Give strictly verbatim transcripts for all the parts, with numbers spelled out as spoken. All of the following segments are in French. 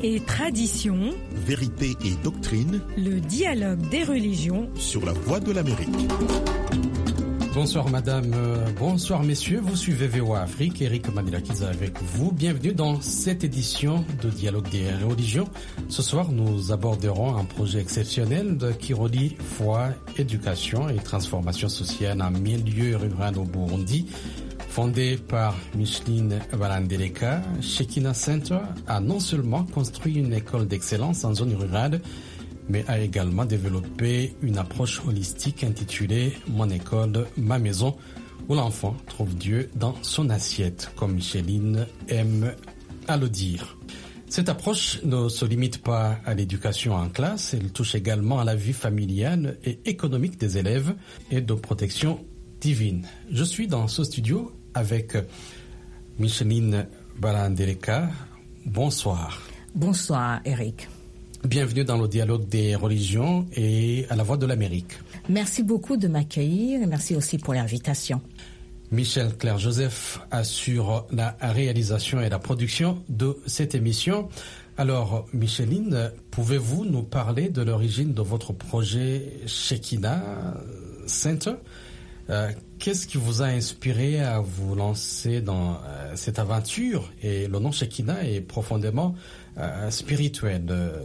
et tradition, vérité et doctrine, le dialogue des religions sur la Voix de l'Amérique. Bonsoir madame, euh, bonsoir messieurs, vous suivez V O A Afrique, Eric Manilakiza avec vous. Bienvenue dans cette édition de Dialogue des religions. Ce soir, nous aborderons un projet exceptionnel de, qui relie foi, éducation et transformation sociale en milieu rural au Burundi. Fondé par Micheline Balandeleka, Shekinah Center a non seulement construit une école d'excellence en zone rurale, mais a également développé une approche holistique intitulée « Mon école, ma maison », où l'enfant trouve Dieu dans son assiette, comme Micheline aime à le dire. Cette approche ne se limite pas à l'éducation en classe, elle touche également à la vie familiale et économique des élèves et de protection divine. Je suis dans ce studio avec Micheline Balandeleka. Bonsoir. Bonsoir, Eric. Bienvenue dans le dialogue des religions et à la Voix de l'Amérique. Merci beaucoup de m'accueillir et merci aussi pour l'invitation. Michel Claire-Joseph assure la réalisation et la production de cette émission. Alors, Micheline, pouvez-vous nous parler de l'origine de votre projet Shekinah Center ? Euh, qu'est-ce qui vous a inspiré à vous lancer dans euh, cette aventure? Et le nom Shekinah est profondément euh, spirituel. Euh,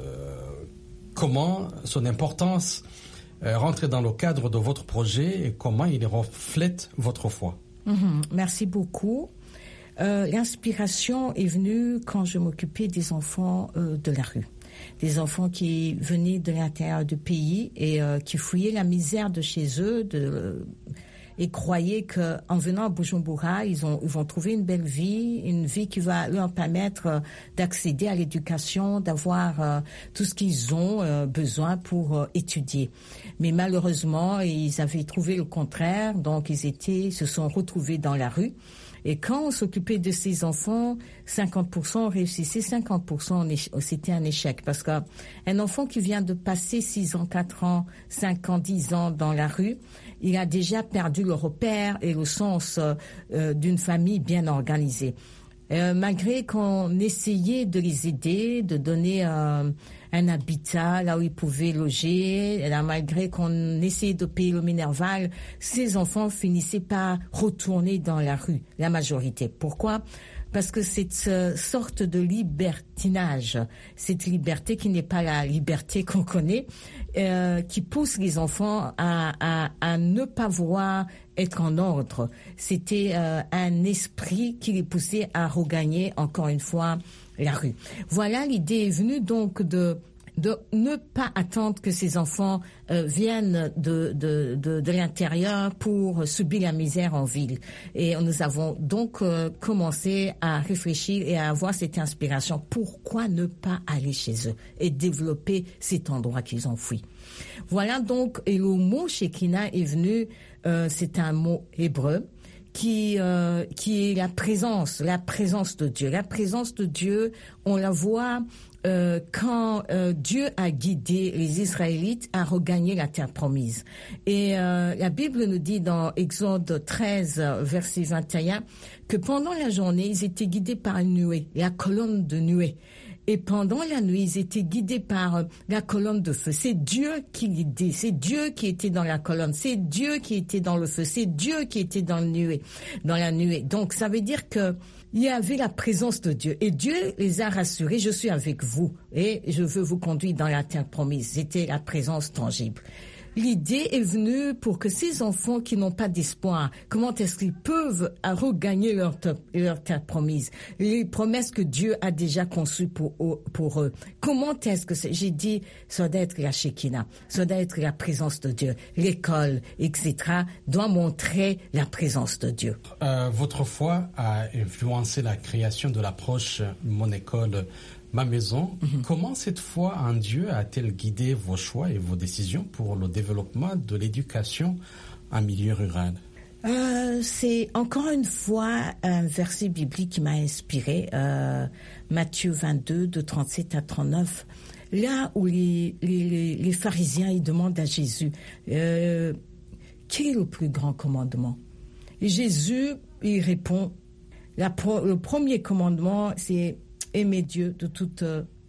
comment son importance euh, rentre dans le cadre de votre projet et comment il reflète votre foi? Mmh, merci beaucoup. Euh, l'inspiration est venue quand je m'occupais des enfants euh, de la rue. Des enfants qui venaient de l'intérieur du pays et euh, qui fouillaient la misère de chez eux, de, euh, et croyaient qu'en venant à Bujumbura, ils, ont, ils vont trouver une belle vie, une vie qui va leur permettre euh, d'accéder à l'éducation, d'avoir euh, tout ce qu'ils ont euh, besoin pour euh, étudier. Mais malheureusement, ils avaient trouvé le contraire, donc ils étaient, se sont retrouvés dans la rue. Et quand on s'occupait de ces enfants, cinquante pour cent réussissaient, cinquante pour cent c'était un échec. Parce qu'un enfant qui vient de passer six ans, quatre ans, cinq ans, dix ans dans la rue, il a déjà perdu le repère et le sens euh, d'une famille bien organisée. Euh, malgré qu'on essayait de les aider, de donner euh, un habitat là où ils pouvaient loger, là, malgré qu'on essayait de payer le Minerval, ces enfants finissaient par retourner dans la rue, la majorité. Pourquoi ? Parce que cette euh, sorte de libertinage, cette liberté qui n'est pas la liberté qu'on connaît, euh, qui pousse les enfants à, à, à ne pas vouloir être en ordre. C'était euh, un esprit qui les poussait à regagner encore une fois la rue. Voilà, l'idée est venue donc de de ne pas attendre que ces enfants euh, viennent de, de, de, de l'intérieur pour subir la misère en ville. Et nous avons donc euh, commencé à réfléchir et à avoir cette inspiration. Pourquoi ne pas aller chez eux et développer cet endroit qu'ils ont fui? Voilà donc, et le mot Shekinah est venu, euh, c'est un mot hébreu, qui euh, qui est la présence, la présence de Dieu. La présence de Dieu, on la voit euh, quand euh, Dieu a guidé les Israélites à regagner la terre promise. Et euh, la Bible nous dit dans Exode treize, verset vingt et un, que pendant la journée, ils étaient guidés par une nuée, la colonne de nuée. Et pendant la nuit, ils étaient guidés par la colonne de feu. C'est Dieu qui guidait, c'est Dieu qui était dans la colonne, c'est Dieu qui était dans le feu, c'est Dieu qui était dans le nuée, dans la nuée. Donc, ça veut dire que il y avait la présence de Dieu. Et Dieu les a rassurés, je suis avec vous et je veux vous conduire dans la terre promise. C'était la présence tangible. L'idée est venue pour que ces enfants qui n'ont pas d'espoir, comment est-ce qu'ils peuvent regagner leur, leur terre promise, les promesses que Dieu a déjà conçues pour, pour eux. Comment est-ce que c'est? J'ai dit, ça doit être la Shekinah, ça doit être la présence de Dieu. L'école, et cetera, doit montrer la présence de Dieu. Euh, votre foi a influencé la création de l'approche Mon école, ma maison. Mm-hmm. Comment cette foi en Dieu a-t-elle guidé vos choix et vos décisions pour le développement de l'éducation en milieu rural? Euh, c'est encore une fois un verset biblique qui m'a inspiré, euh, Matthieu vingt-deux, de trente-sept à trente-neuf, là où les, les, les pharisiens ils demandent à Jésus, euh, quel est le plus grand commandement? Et Jésus, il répond, la pro, le premier commandement, c'est aimer Dieu de toute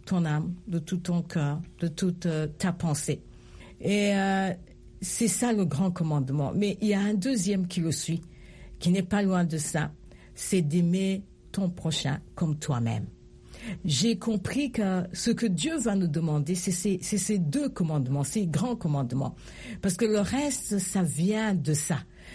ton âme, de tout ton cœur, de toute euh, ta pensée. Et euh, c'est ça le grand commandement. Mais il y a un deuxième qui le suit, qui n'est pas loin de ça, c'est d'aimer ton prochain comme toi-même. J'ai compris que ce que Dieu va nous demander, c'est ces, c'est ces deux commandements, ces grands commandements. Parce que le reste, ça vient de ça.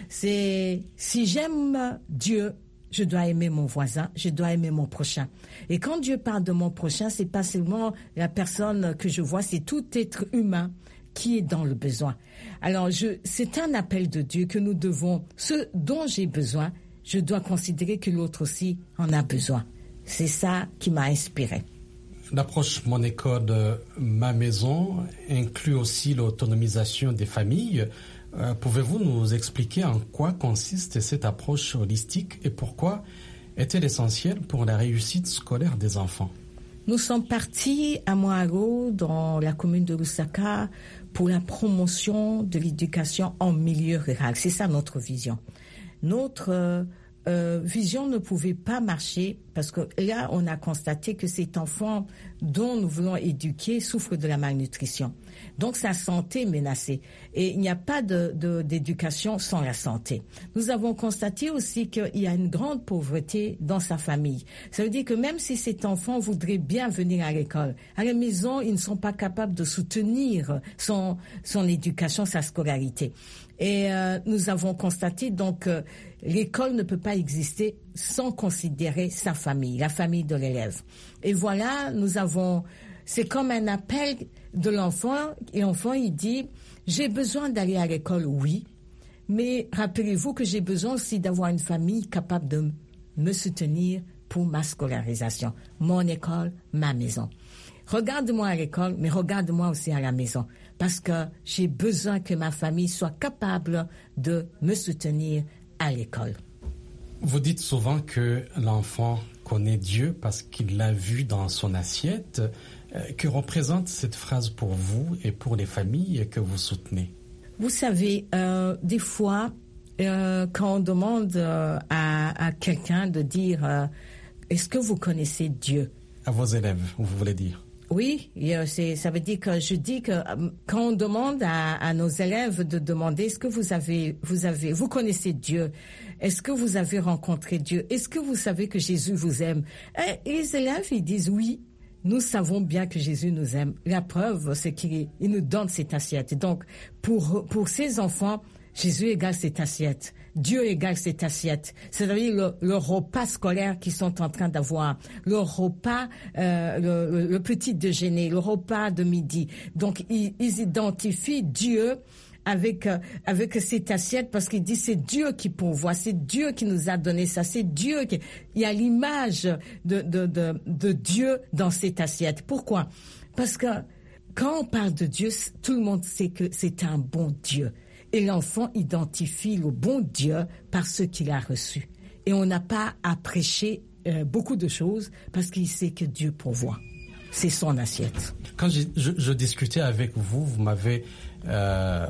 C'est si j'aime Dieu, je dois aimer mon voisin, je dois aimer mon prochain. Et quand Dieu parle de mon prochain, c'est pas seulement la personne que je vois, c'est tout être humain qui est dans le besoin. Alors, je, c'est un appel de Dieu que nous devons, ce dont j'ai besoin, je dois considérer que l'autre aussi en a besoin. C'est ça qui m'a inspiré. L'approche Mon école, ma maison inclut aussi l'autonomisation des familles. Euh, pouvez-vous nous expliquer en quoi consiste cette approche holistique et pourquoi est-elle essentielle pour la réussite scolaire des enfants? Nous sommes partis à Moaro, dans la commune de Lusaka, pour la promotion de l'éducation en milieu rural. C'est ça notre vision. Notre euh, euh, vision ne pouvait pas marcher parce que là, on a constaté que cet enfant dont nous voulons éduquer souffre de la malnutrition. Donc, sa santé est menacée. Et il n'y a pas de, de, d'éducation sans la santé. Nous avons constaté aussi qu'il y a une grande pauvreté dans sa famille. Ça veut dire que même si cet enfant voudrait bien venir à l'école, à la maison, ils ne sont pas capables de soutenir son, son éducation, sa scolarité. Et euh, nous avons constaté donc euh, l'école ne peut pas exister sans considérer sa famille, la famille de l'élève. Et voilà, nous avons, c'est comme un appel de l'enfant, et l'enfant il dit, j'ai besoin d'aller à l'école, oui, mais rappelez-vous que j'ai besoin aussi d'avoir une famille capable de me soutenir pour ma scolarisation. Mon école, ma maison. Regarde-moi à l'école, mais regarde-moi aussi à la maison, parce que j'ai besoin que ma famille soit capable de me soutenir à l'école. Vous dites souvent que l'enfant connaît Dieu parce qu'il l'a vu dans son assiette. Que représente cette phrase pour vous et pour les familles que vous soutenez? Vous savez, euh, des fois, euh, quand on demande euh, à, à quelqu'un de dire euh, « Est-ce que vous connaissez Dieu ?» À vos élèves, vous voulez dire? Oui, c'est, ça veut dire que je dis que quand on demande à, à nos élèves de demander est-ce que vous avez, vous avez, vous connaissez Dieu, est-ce que vous avez rencontré Dieu, est-ce que vous savez que Jésus vous aime, et les élèves ils disent oui, nous savons bien que Jésus nous aime. La preuve c'est qu'il il nous donne cette assiette. Donc pour pour ces enfants, Jésus égale cette assiette. Dieu égale cette assiette. C'est-à-dire le, le repas scolaire qu'ils sont en train d'avoir, le repas, euh, le, le petit déjeuner, le repas de midi. Donc, ils, ils identifient Dieu avec euh, avec cette assiette parce qu'ils disent c'est Dieu qui pourvoit, c'est Dieu qui nous a donné ça, c'est Dieu qui... Il y a l'image de, de, de, de Dieu dans cette assiette. Pourquoi? Parce que quand on parle de Dieu, tout le monde sait que c'est un bon Dieu. Et l'enfant identifie le bon Dieu par ce qu'il a reçu. Et on n'a pas à prêcher euh, beaucoup de choses parce qu'il sait que Dieu pourvoit. C'est son assiette. Quand je, je, je discutais avec vous, vous m'avez euh,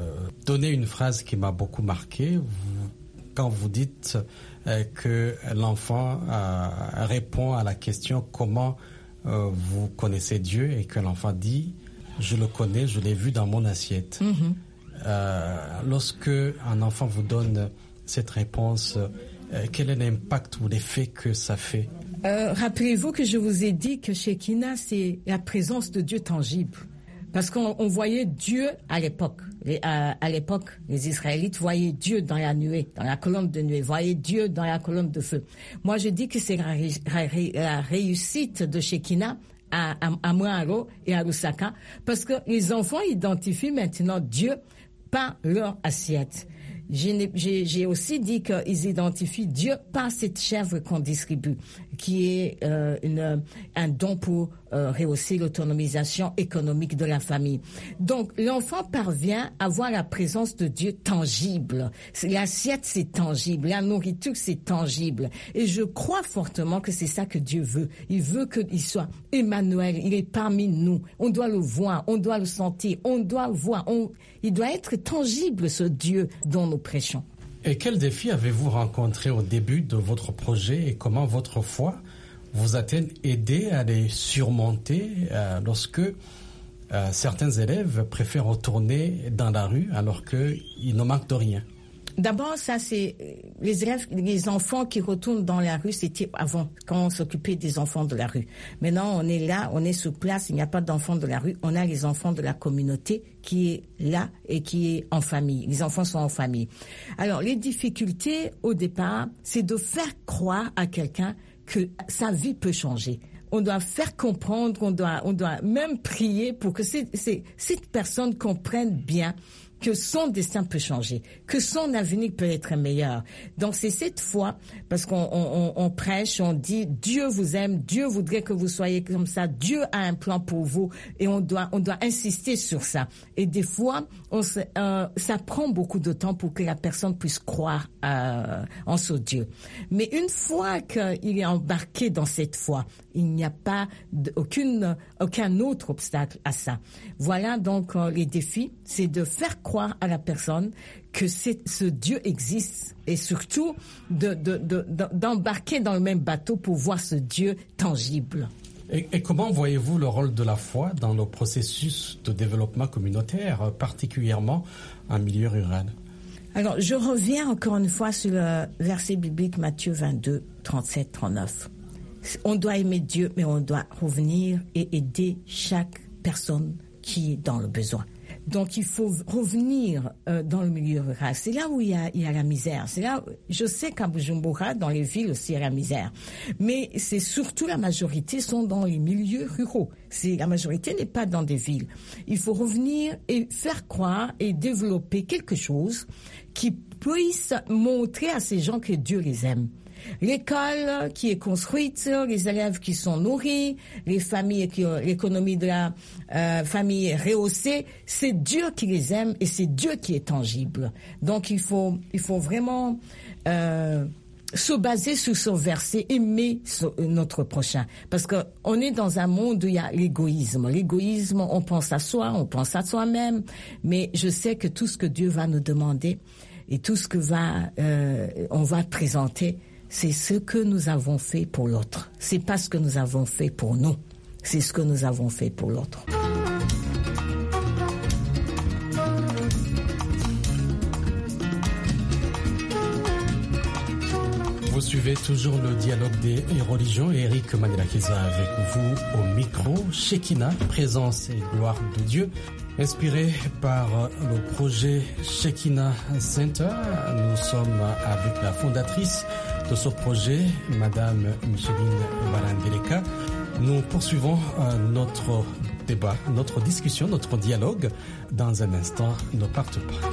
donné une phrase qui m'a beaucoup marqué. Vous, quand vous dites euh, que l'enfant euh, répond à la question « Comment euh, vous connaissez Dieu ?» et que l'enfant dit « Je le connais, je l'ai vu dans mon assiette. Mm-hmm. » Euh, lorsque un enfant vous donne cette réponse, euh, quel est l'impact ou l'effet que ça fait? euh, Rappelez-vous que je vous ai dit que Shekinah, c'est la présence de Dieu tangible. Parce qu'on on voyait Dieu à l'époque. Les, à, à l'époque, les Israélites voyaient Dieu dans la nuée, dans la colonne de nuée, voyaient Dieu dans la colonne de feu. Moi, je dis que c'est la, la, la réussite de Shekinah à, à, à Moaro et à Lusaka, parce que les enfants identifient maintenant Dieu par leur assiette. J'ai, j'ai, j'ai aussi dit qu'ils identifient Dieu par cette chèvre qu'on distribue, qui est euh, une, un don pour euh, rehausser l'autonomisation économique de la famille. Donc, l'enfant parvient à voir la présence de Dieu tangible. L'assiette, c'est tangible. La nourriture, c'est tangible. Et je crois fortement que c'est ça que Dieu veut. Il veut qu'il soit Emmanuel. Il est parmi nous. On doit le voir. On doit le sentir. On doit le voir. On, il doit être tangible, ce Dieu dont nous prêchons. Et quels défis avez-vous rencontrés au début de votre projet et comment votre foi vous a-t-elle aidé à les surmonter euh, lorsque euh, certains élèves préfèrent retourner dans la rue alors qu'ils ne manquent de rien? D'abord, ça c'est les élèves, les enfants qui retournent dans la rue, c'était avant, quand on s'occupait des enfants de la rue. Maintenant, on est là, on est sur place, il n'y a pas d'enfants de la rue, on a les enfants de la communauté qui est là et qui est en famille. Les enfants sont en famille. Alors, les difficultés au départ, c'est de faire croire à quelqu'un que sa vie peut changer. On doit faire comprendre, on doit, on doit même prier pour que ces, ces, cette personne comprenne bien que son destin peut changer, que son avenir peut être meilleur. Donc c'est cette foi, parce qu'on on, on prêche, on dit Dieu vous aime, Dieu voudrait que vous soyez comme ça, Dieu a un plan pour vous, et on doit on doit insister sur ça. Et des fois, on se, euh, ça prend beaucoup de temps pour que la personne puisse croire euh, en ce Dieu. Mais une fois qu'il est embarqué dans cette foi, il n'y a pas d- aucune aucun autre obstacle à ça. Voilà donc euh, les défis, c'est de faire croire à la personne que c'est, ce Dieu existe et surtout de, de, de, de, d'embarquer dans le même bateau pour voir ce Dieu tangible. Et, et comment voyez-vous le rôle de la foi dans le processus de développement communautaire, particulièrement en milieu rural? Alors, je reviens encore une fois sur le verset biblique Matthieu vingt-deux, trente-sept, trente-neuf. On doit aimer Dieu, mais on doit revenir et aider chaque personne qui est dans le besoin. Donc, il faut revenir euh, dans le milieu rural. C'est là où il y a, il y a la misère. C'est là, je sais qu'à Bujumbura, dans les villes aussi, il y a la misère. Mais c'est surtout la majorité sont dans les milieux ruraux. C'est, la majorité n'est pas dans des villes. Il faut revenir et faire croire et développer quelque chose qui puisse montrer à ces gens que Dieu les aime. L'école qui est construite, les élèves qui sont nourris, les familles qui ont l'économie de la euh, famille rehaussée, c'est Dieu qui les aime et c'est Dieu qui est tangible. Donc il faut il faut vraiment euh, se baser sur ce verset, aimer notre prochain, parce que on est dans un monde où il y a l'égoïsme. L'égoïsme, on pense à soi, on pense à soi-même, mais je sais que tout ce que Dieu va nous demander et tout ce que va euh, on va présenter, c'est ce que nous avons fait pour l'autre. C'est pas ce que nous avons fait pour nous. C'est ce que nous avons fait pour l'autre. Vous suivez toujours le dialogue des religions. Eric Manilakiza avec vous au micro. Shekinah, présence et gloire de Dieu. Inspiré par le projet Shekinah Center, nous sommes avec la fondatrice de ce projet, Madame Micheline Barandeleka. Nous poursuivons euh, notre débat, notre discussion, notre dialogue. Dans un instant, ne partez pas.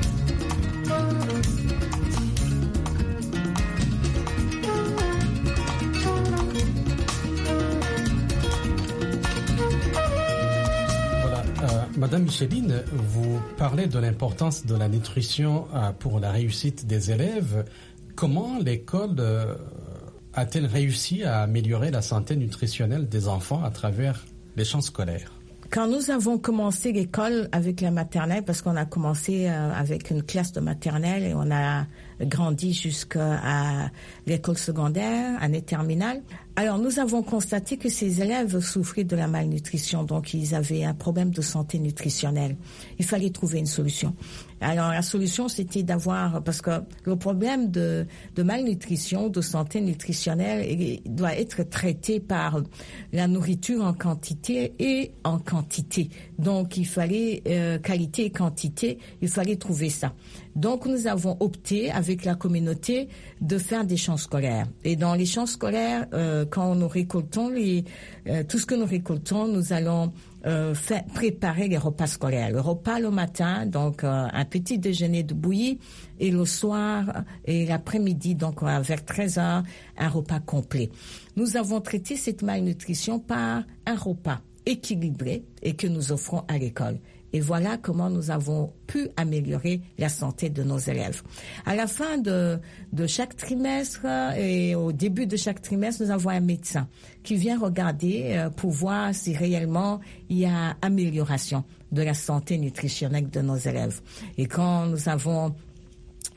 Voilà, euh, Madame Micheline, vous parlez de l'importance de la nutrition euh, pour la réussite des élèves. Comment l'école euh, a-t-elle réussi à améliorer la santé nutritionnelle des enfants à travers les champs scolaires? Quand nous avons commencé l'école avec la maternelle, parce qu'on a commencé euh, avec une classe de maternelle et on a grandi jusqu'à l'école secondaire, année terminale. Alors, nous avons constaté que ces élèves souffraient de la malnutrition, donc ils avaient un problème de santé nutritionnelle. Il fallait trouver une solution. Alors, la solution, c'était d'avoir, parce que le problème de, de malnutrition, de santé nutritionnelle, il doit être traité par la nourriture en quantité et en quantité. Donc, il fallait euh, qualité et quantité, il fallait trouver ça. Donc, nous avons opté avec la communauté de faire des champs scolaires. Et dans les champs scolaires, euh, quand nous récoltons les, euh, tout ce que nous récoltons, nous allons euh, faire, préparer les repas scolaires. Le repas le matin, donc euh, un petit déjeuner de bouillie, et le soir et l'après-midi, donc euh, vers treize heures, un repas complet. Nous avons traité cette malnutrition par un repas équilibré et que nous offrons à l'école. Et voilà comment nous avons pu améliorer la santé de nos élèves. À la fin de, de chaque trimestre et au début de chaque trimestre, nous avons un médecin qui vient regarder pour voir si réellement il y a amélioration de la santé nutritionnelle de nos élèves. Et quand nous avons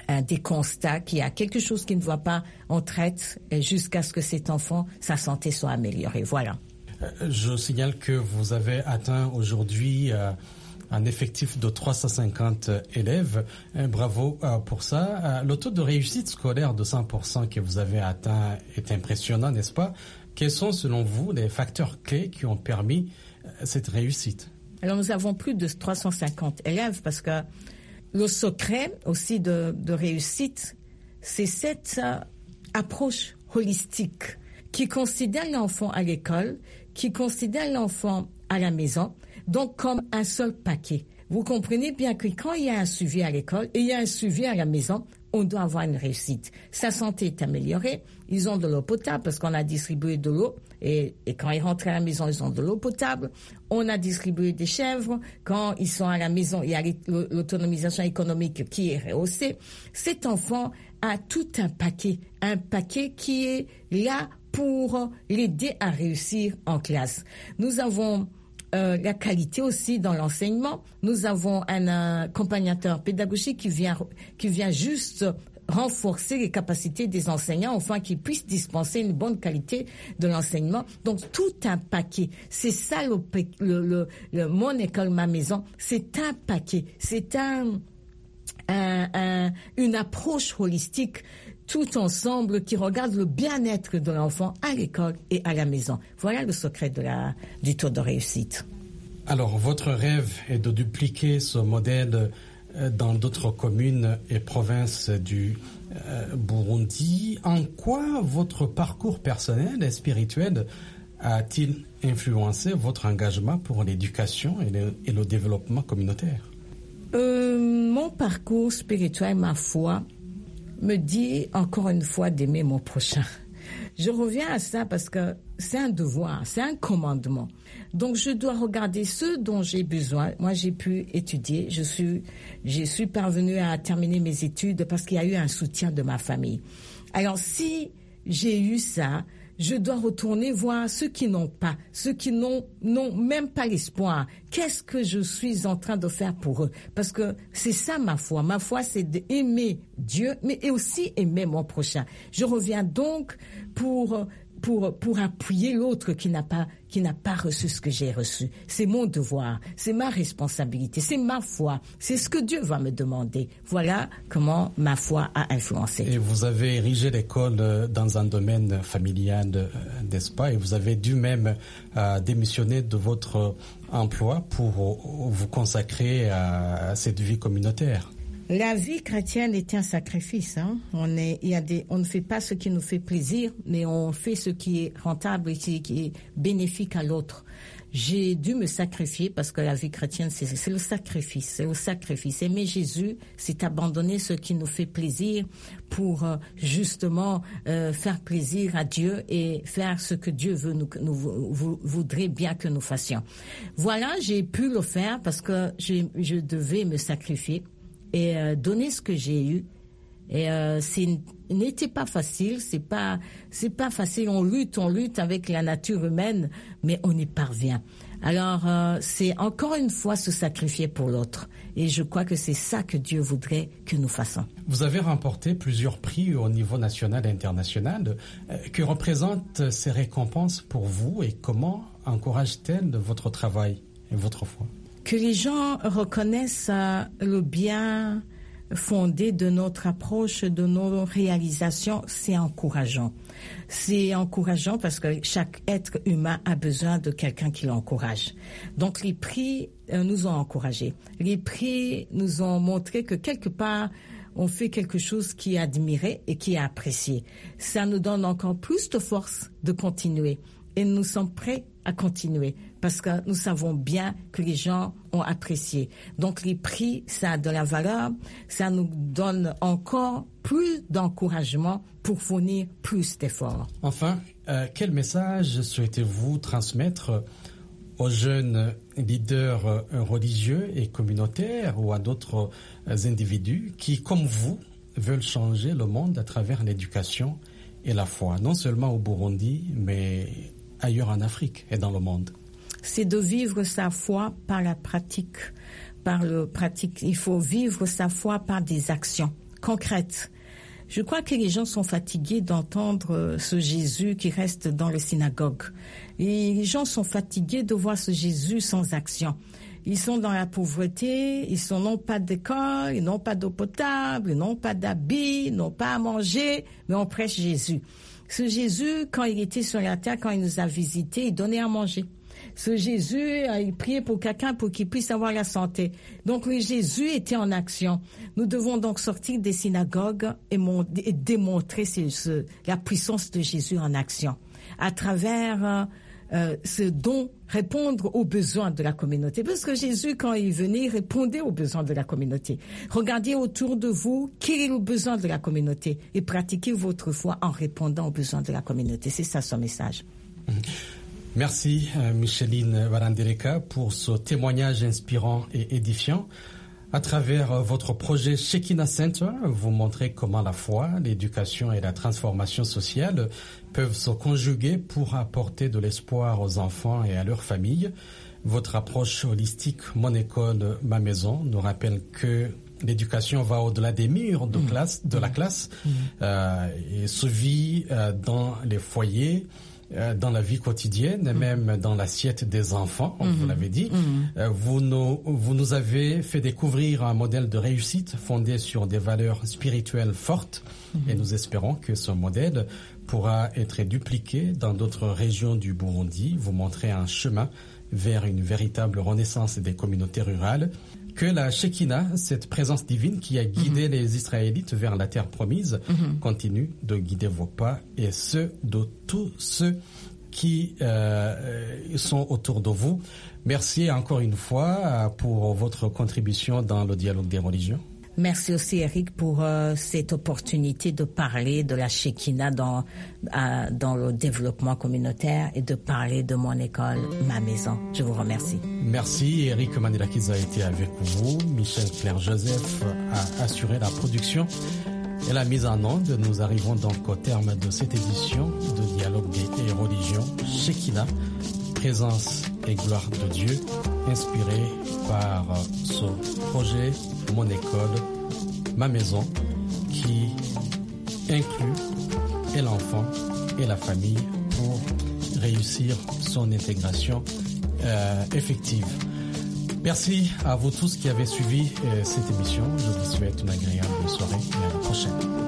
un, des constats qu'il y a quelque chose qui ne va pas, on traite jusqu'à ce que cet enfant, sa santé soit améliorée. Voilà. Je signale que vous avez atteint aujourd'hui euh, un effectif de trois cent cinquante élèves. Bravo euh, pour ça. Euh, le taux de réussite scolaire de cent pour cent que vous avez atteint est impressionnant, n'est-ce pas? Quels sont, selon vous, les facteurs clés qui ont permis euh, cette réussite? Alors, nous avons plus de trois cent cinquante élèves parce que le secret aussi de, de réussite, c'est cette euh, approche holistique qui considère l'enfant à l'école, qui considère l'enfant à la maison, donc comme un seul paquet. Vous comprenez bien que quand il y a un suivi à l'école et il y a un suivi à la maison, on doit avoir une réussite. Sa santé est améliorée, ils ont de l'eau potable parce qu'on a distribué de l'eau et, et quand ils rentrent à la maison, ils ont de l'eau potable. On a distribué des chèvres. Quand ils sont à la maison, il y a l'autonomisation économique qui est rehaussée. Cet enfant a tout un paquet, un paquet qui est là pour l'aider à réussir en classe. Nous avons euh, la qualité aussi dans l'enseignement. Nous avons un accompagnateur pédagogique qui vient, qui vient juste renforcer les capacités des enseignants afin qu'ils puissent dispenser une bonne qualité de l'enseignement. Donc, tout un paquet. C'est ça le, le, le, le mon école, ma maison. C'est un paquet. C'est un, un, un, une approche holistique tout ensemble qui regarde le bien-être de l'enfant à l'école et à la maison. Voilà le secret de la, du taux de réussite. Alors, votre rêve est de dupliquer ce modèle dans d'autres communes et provinces du euh, Burundi. En quoi votre parcours personnel et spirituel a-t-il influencé votre engagement pour l'éducation et le, et le développement communautaire? euh, Mon parcours spirituel, ma foi, me dit encore une fois d'aimer mon prochain. Je reviens à ça parce que c'est un devoir, c'est un commandement. Donc, je dois regarder ce dont j'ai besoin. Moi, j'ai pu étudier. Je suis, je suis parvenue à terminer mes études parce qu'il y a eu un soutien de ma famille. Alors, si j'ai eu ça, je dois retourner voir ceux qui n'ont pas, ceux qui n'ont, n'ont même pas l'espoir. Qu'est-ce que je suis en train de faire pour eux? Parce que c'est ça ma foi. Ma foi, c'est d'aimer Dieu, mais aussi aimer mon prochain. Je reviens donc pour pour pour appuyer l'autre qui n'a pas qui n'a pas reçu ce que j'ai reçu. C'est mon devoir, c'est ma responsabilité, c'est ma foi, c'est ce que Dieu va me demander. Voilà comment ma foi a influencé. Et vous avez érigé l'école dans un domaine familial, n'est-ce pas? Et vous avez dû même euh, démissionner de votre emploi pour vous consacrer à cette vie communautaire. La vie chrétienne est un sacrifice. Hein. On est, il y a des, on ne fait pas ce qui nous fait plaisir, mais on fait ce qui est rentable et qui, qui est bénéfique à l'autre. J'ai dû me sacrifier parce que la vie chrétienne, c'est, c'est le sacrifice, c'est le sacrifice. Aimer Jésus, c'est abandonner ce qui nous fait plaisir pour euh, justement euh, faire plaisir à Dieu et faire ce que Dieu veut nous, nous vous, voudrait bien que nous fassions. Voilà, j'ai pu le faire parce que j'ai, je devais me sacrifier et euh, donner ce que j'ai eu. Et euh, c'est n'était pas facile, c'est pas c'est pas facile. On lutte, on lutte avec la nature humaine, mais on y parvient. Alors euh, c'est encore une fois se sacrifier pour l'autre. Et je crois que c'est ça que Dieu voudrait que nous fassions. Vous avez remporté plusieurs prix au niveau national et international. Que représentent ces récompenses pour vous et comment encouragent-elles votre travail et votre foi? Que les gens reconnaissent euh, le bien fondé de notre approche, de nos réalisations, c'est encourageant. C'est encourageant parce que chaque être humain a besoin de quelqu'un qui l'encourage. Donc les prix euh, nous ont encouragés. Les prix nous ont montré que quelque part, on fait quelque chose qui est admiré et qui est apprécié. Ça nous donne encore plus de force de continuer. Et nous sommes prêts à continuer parce que nous savons bien que les gens ont apprécié. Donc les prix, ça a de la valeur, ça nous donne encore plus d'encouragement pour fournir plus d'efforts. Enfin, euh, quel message souhaitez-vous transmettre aux jeunes leaders religieux et communautaires ou à d'autres individus qui, comme vous, veulent changer le monde à travers l'éducation et la foi, non seulement au Burundi, mais ailleurs en Afrique et dans le monde? C'est de vivre sa foi par la pratique, par le pratique. Il faut vivre sa foi par des actions concrètes. Je crois que les gens sont fatigués d'entendre ce Jésus qui reste dans les synagogues. Et les gens sont fatigués de voir ce Jésus sans action. Ils sont dans la pauvreté, ils sont non pas d'école, ils n'ont pas d'eau potable, ils n'ont pas d'habits, ils n'ont pas à manger, mais on prêche Jésus. Ce Jésus, quand il était sur la terre, quand il nous a visités, il donnait à manger. Ce Jésus, il priait pour quelqu'un pour qu'il puisse avoir la santé. Donc, le Jésus était en action. Nous devons donc sortir des synagogues et, mon, et démontrer ce, ce, la puissance de Jésus en action à travers euh, ce don, répondre aux besoins de la communauté. Parce que Jésus, quand il venait, il répondait aux besoins de la communauté. Regardez autour de vous, quel est le besoin de la communauté et pratiquez votre foi en répondant aux besoins de la communauté. C'est ça son message. Mmh. Merci euh, Micheline Varandereka pour ce témoignage inspirant et édifiant. À travers euh, votre projet Shekinah Center, vous montrez comment la foi, l'éducation et la transformation sociale peuvent se conjuguer pour apporter de l'espoir aux enfants et à leurs familles. Votre approche holistique Mon école, ma maison nous rappelle que l'éducation va au-delà des murs de, mmh. classe, de mmh. la classe mmh. euh, et se vit euh, dans les foyers, dans la vie quotidienne, mmh. même dans l'assiette des enfants, mmh. vous l'avez dit. Mmh. Vous, nous, vous nous avez fait découvrir un modèle de réussite fondé sur des valeurs spirituelles fortes mmh. et nous espérons que ce modèle pourra être dupliqué dans d'autres régions du Burundi. Vous montrez un chemin vers une véritable renaissance des communautés rurales. Que la Shekinah, cette présence divine qui a guidé mmh. les Israélites vers la terre promise, mmh. continue de guider vos pas et ceux de tous ceux qui euh, sont autour de vous. Merci encore une fois pour votre contribution dans le dialogue des religions. Merci aussi, Eric, pour euh, cette opportunité de parler de la Shekinah dans, euh, dans le développement communautaire et de parler de mon école, ma maison. Je vous remercie. Merci. Eric Manilakiz a été avec vous. Michel Claire-Joseph a assuré la production et la mise en onde. Nous arrivons donc au terme de cette édition de Dialogue des religions. Shekinah, présence et gloire de Dieu, inspiré par ce projet Mon école, ma maison, qui inclut et l'enfant et la famille pour réussir son intégration euh, effective. Merci à vous tous qui avez suivi euh, cette émission. Je vous souhaite une agréable soirée et à la prochaine.